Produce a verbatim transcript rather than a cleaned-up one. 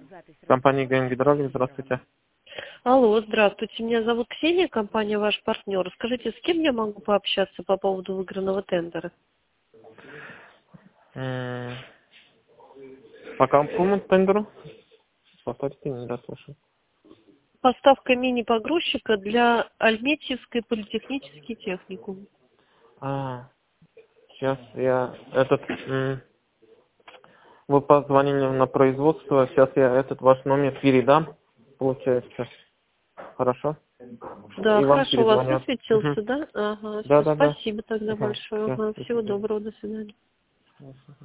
Компания Генгидролик, здравствуйте. Алло, здравствуйте. Меня зовут Ксения, компания «Ваш партнер». Скажите, с кем я могу пообщаться по поводу выигранного тендера? М, По какому тендеру? Повторите, не расслышал. Поставка мини-погрузчика для Альметьевской политехнический техникум. А, сейчас я этот... м, Вы позвонили на производство, сейчас я этот ваш номер передам, получается. Хорошо? Да, И вам хорошо, у вас перезвонят. Мгм. высветился, да? Ага, Да, все, да, да. спасибо тогда Ага, большое. всё, Ага, до всего свидания. доброго, до свидания.